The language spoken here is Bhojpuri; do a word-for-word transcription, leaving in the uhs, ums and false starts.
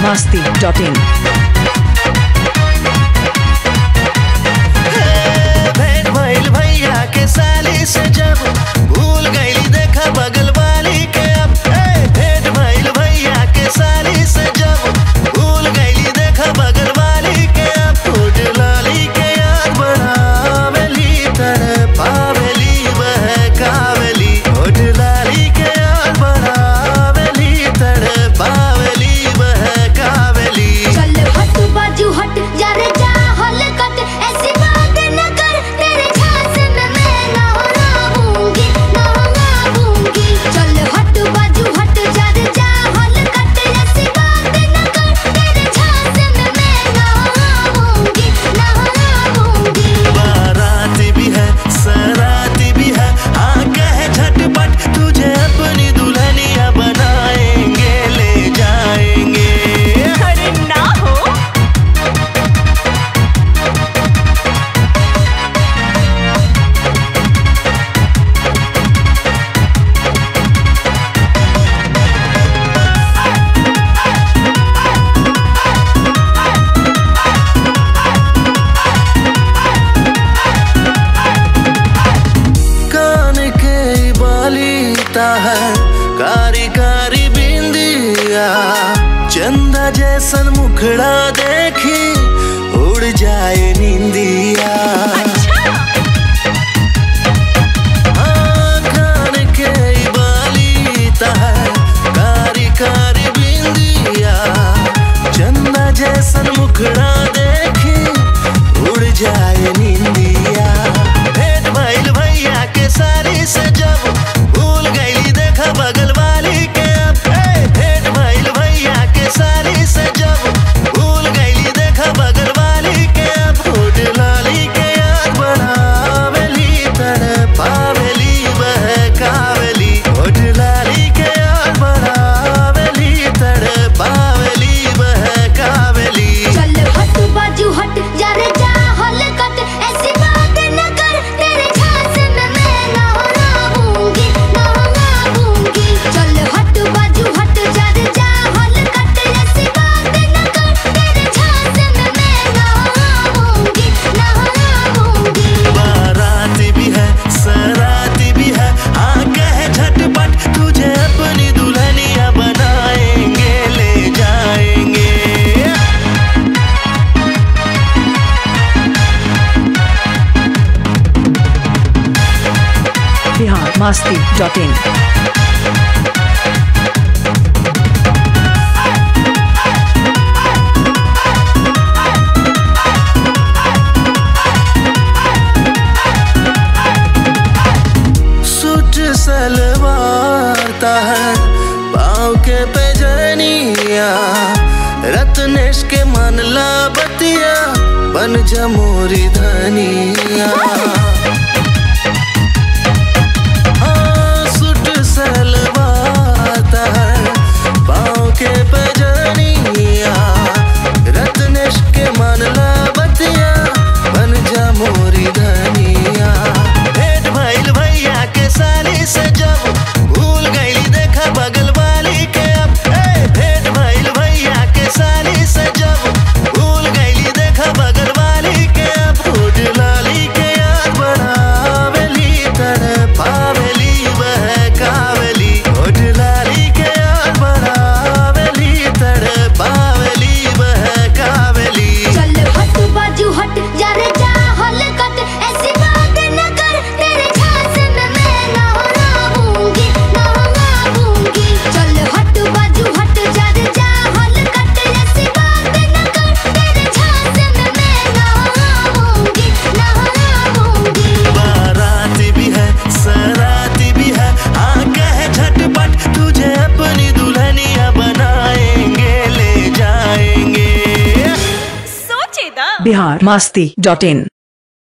मस्ती डॉट इन। भेंट भइल भैया के साली से जब भूल गई देखा बगल वाली के अब। भेंट भइल भैया के साली से जब भूल गई देखा बगल वाली के अब। फूट लाली के याद बढ़ावेली तड़पावेली बहकावेली। फूट लाली के याद बढ़ावेली तड़पावेली बहकावेली। चल हट बाजू हट जा रे जा हलकट ऐसी बात न कर तेरे झांसे में मैं ना आऊंगी ना आऊंगी। चल हट बाजू हट जा रे जा हलकट ऐसी बात न कर तेरे झांसे में मैं ना आऊंगी ना आऊंगी। बाराती भी है सराती भी है हाँ कहे झटपट तुझे अपनी दुल्हनिया बनाएंगे ले जाएंगे। अरे ना हो। कान के बाली ताहर कारी कारी बिंदिया चंदा जैसन मुखड़ा देखी उड़ जाए निंदिया। हाँ, कान के बाली ताहर कारी कारी बिंदिया चंदा जैसन मुखड़ा देखी उड़ जाए निंदिया। भेंट भइल भैया के साली से जब भूल गई देखा बगल वाली के अब। भेंट भइल भैया के साली से जब भूल गई देखा बगल वाली के अब। फूट लाली के याद बढ़ावेली तड़पावेली बहकावेली। फूट लाली के याद बढ़ावेली तड़पावेली बहकावेली। चल हट बाजू हट जा रे जा हलकट ऐसी बात न कर तेरे झांसे में मैं ना आऊंगी ना आऊंगी। चल हट बाजू हट जा रे जा हलकट ऐसी बात न कर तेरे झांसे में मैं ना आऊंगी ना आऊंगी। बाराती भी है सराती भी है हाँ कहे झटपट तुझे अपनी दुल्हनिया बनाएंगे ले जाएंगे। Bihar Masti dot in. Suit सलवार ताहर पाँव के पैजनिया रत्नेश के मन ला बतिया बन जमोरी धनिया। हाँ, सूट सलवार ताहर पाँव के पैजनिया रत्नेश के मन ला बतिया बन जमोरी धनिया। भेंट भइल भैया के साली से जब भूल गई देखा बगल वाली के अब। भेंट भइल भैया के साली से जब भूल गई देखा बगल वाली के अब। फूट लाली के याद बढ़ावेली तड़पावेली बहकावेली। फूट लाली के याद बढ़ावेली तड़पावेली बहकावेली। चल हट बाजू हट जा रे जा हलकट ऐसी बात न कर तेरे झांसे में मैं ना आऊंगी ना आऊंगी। चल हट बाजू हट जा रे जा हलकट ऐसी बात न कर तेरे झांसे में मैं ना आऊंगी ना आऊंगी। बाराती भी है सराती भी है हाँ कहे झटपट तुझे अपनी दुल्हनिया बनाएंगे ले जाएंगे। बिहार मस्ती डॉट इन।